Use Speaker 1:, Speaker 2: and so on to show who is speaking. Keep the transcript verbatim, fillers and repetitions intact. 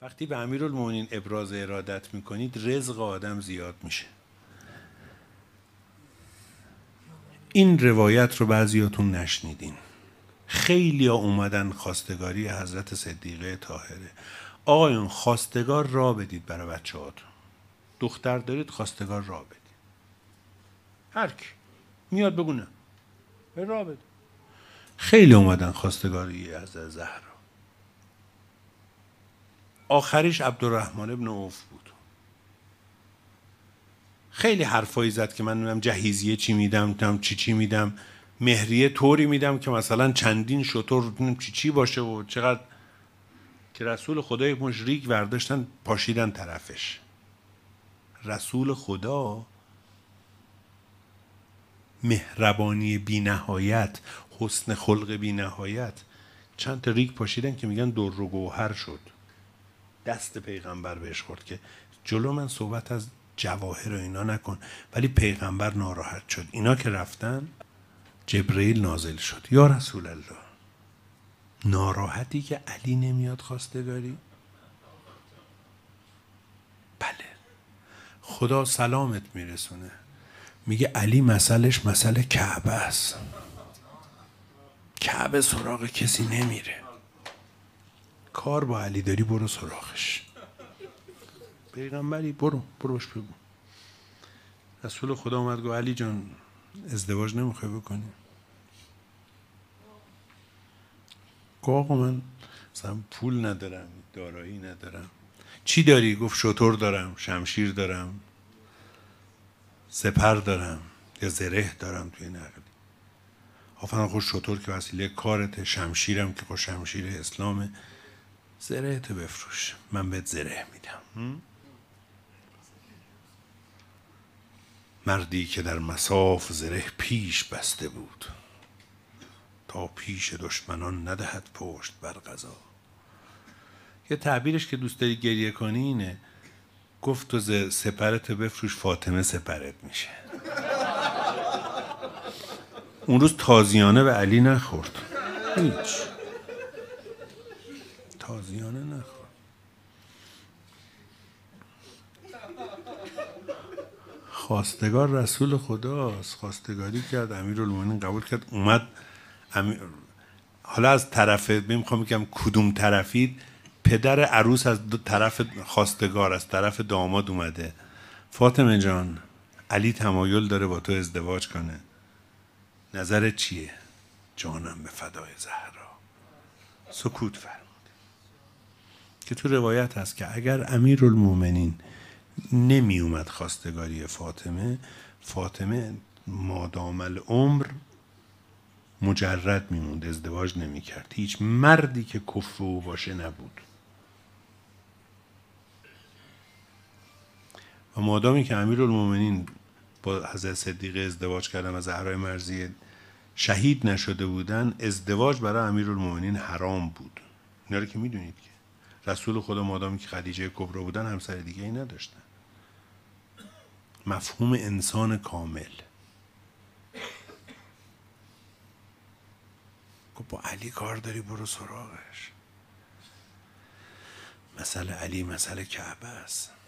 Speaker 1: وقتی به امیرالمومنین ابراز ارادت میکنید رزق آدم زیاد میشه. این روایت رو بعضیاتون نشنیدین. خیلی ها اومدن خواستگاری حضرت صدیقه طاهره. آقایون خواستگار را بدید برای بچه هاتون. دختر دارید خواستگار را بدید. هر کی میاد بگونه را بدید. خیلی اومدن خواستگاری حضرت زهرا. آخریش عبدالرحمن ابن عوف بود. خیلی حرفایی زد که من نمیدونم جهیزیه چی میدم، نمیدونم چی چی میدم، مهریه طوری میدم که مثلا چندین شتر چی چی باشه و چقدر، که رسول خدا یک مش ریگ ورداشتن پاشیدن طرفش. رسول خدا مهربانی بی نهایت، حسن خلق بی نهایت، چند تا ریگ پاشیدن که میگن در و گوهر شد. دست پیغمبر بهش خورد که جلو من صحبت از جواهر و اینا نکن، ولی پیغمبر ناراحت شد. اینا که رفتن جبرئیل نازل شد. یا رسول الله، ناراحتی که علی نمیاد خواستگاری؟ بله. خدا سلامت میرسونه، میگه علی مسئلش مسئله کعبه است. کعبه سراغ کسی نمیره. کار با علی داری برو سراغش. پیغمبری برو بروش بگو. رسول خدا اومد گفت علی جان ازدواج نمیخوای بکنی؟ گفت آقا من مثلا پول ندارم، دارایی ندارم. چی داری؟ گفت شتر دارم، شمشیر دارم، سپر دارم یا زره دارم توی نقلی. آفرین خود شتر که وسیله کارته، شمشیرم که خود شمشیر اسلامه، زره تو بفروش من بهت زره میدم. مردی که در مصاف زره پیش بسته بود، تا پیش دشمنان ندهد پشت بر قضا. یه تعبیرش که دوست داری گریه کنی اینه، گفت تو سپرت بفروش فاطمه سپرت میشه. اون روز تازیانه به علی نخورد، هیچ تازیانه نخورد. خواستگار رسول خداست. خواستگاری کرد، امیرالمومنین قبول کرد، اومد امیر... حالا از طرف میخوام بگم کدوم طرفید، پدر عروس از طرف خواستگار، از طرف داماد اومده. فاطمه جان علی تمایل داره با تو ازدواج کنه، نظرت چیه؟ جانم به فدای زهرا. سکوت فرمود. که تو روایت هست که اگر امیرالمومنین نمی اومد خواستگاری فاطمه، فاطمه مادام العمر مجرد میموند، ازدواج نمی کرد. هیچ مردی که کفو او باشه نبود. و مادامی که امیرالمومنین با حضرت صدیقه ازدواج کردن و زهرای مرضیه شهید نشده بودن، ازدواج برای امیرالمومنین حرام بود. اینا رو که میدونید که رسول خدا مادامی که خدیجه کبرا بودن همسر دیگه ای نداشتن. مفهوم انسان کامل. با علی کار داری برو سراغش. مسئله علی مسئله کعبه است.